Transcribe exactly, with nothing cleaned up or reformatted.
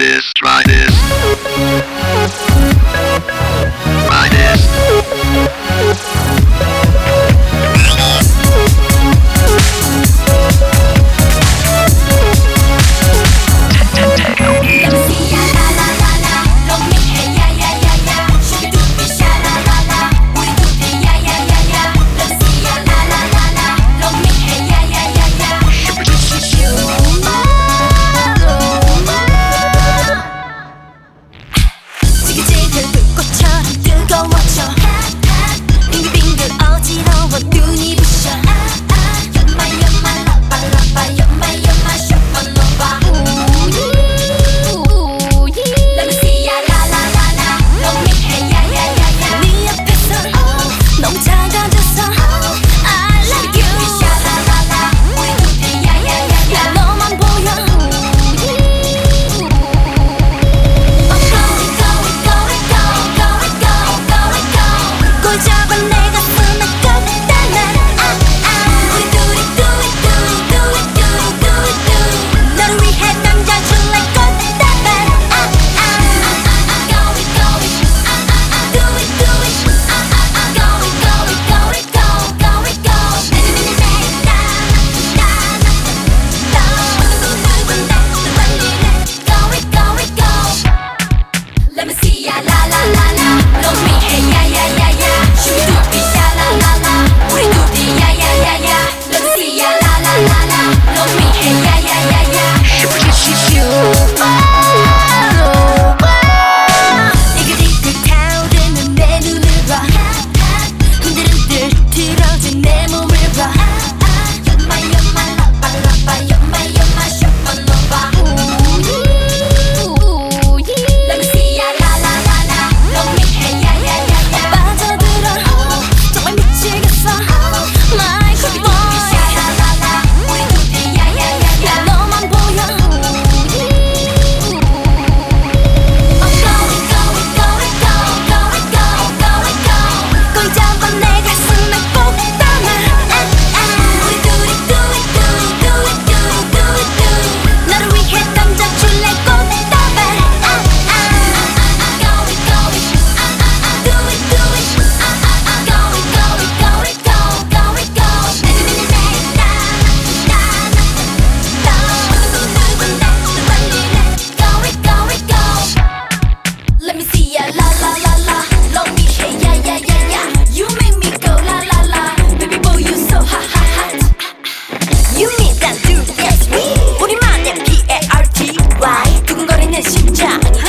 this, try this. Try this. 불꽃처럼 뜨거워져 빙글빙글 어지러워 눈이 부셔 You're my, you're my lover, lover You're my, you're my supernova Ooh, yeah. Let me see ya, la la la la Love me, hey, yeah, yeah, yeah, yeah 네 앞에서 oh, 너무 작아져서 oh, I like you 샤, la la la 우리 둘이, yeah, yeah, yeah, yeah 나 너만 보여 꼴 잡아 내 가슴에 꽂다 난 아, 아. 우리 둘이 do it, do it, do it, do it, do it, do it 너를 위해 던져줄래 꽃다발 아, 아. Go it, go it, 아, 아, 아. Do it, do it, 아, 아, 아. Go it, go it, go it, go, go it, go 내리는 내 따나, 따나, 두근두근데 두근리네 Go it, go it, go Let me see ya, la, la, la, la Love me, hey, yeah, yeah, yeah, yeah 슈비두비, 샤, la, la, la 우리 둘이, yeah, yeah, yeah, yeah Let me see ya, la, la, la, la Love me, hey, yeah, yeah, yeah, yeah 슈슈슈슈 이글이글 타오르는 내 눈을 봐 흔들흔들 틀어진 내 몸을 봐 You're my, you're my lover, lover You're my, you're my supernova Ooh, yeah. Let me see ya, la, la, la, la Love me, hey, yeah, yeah, yeah, yeah 빠져들어 정말 미치겠어 My cool boy 샤, la, la, la 우리 둘이, yeah, yeah, yeah, yeah 나 너만 보여 Oh, go it, go it, go it, go, go it, go, go it, go 꼴 잡아 내 가슴에 꽂다 난 아, 아. 우리 둘이 do it, do it, do it, do it, do it, do it 너를 위해 던져줄래 꽃다발 아, 아. Go it, go it, 아, 아, 아. Do it, do it, 아, 아, 아. Go it, go it, go it, go, go it, go 내리는 내 따나, 따나, 두근두근데 두근리네 Go it, go it, go Let me see ya, la la la la Love me, hey, yeah, yeah, yeah, yeah You make me go la la la Baby boy, you so hot, hot, hot You mean that dude, that's me 우리만의 P A R T Y 두근거리는 심장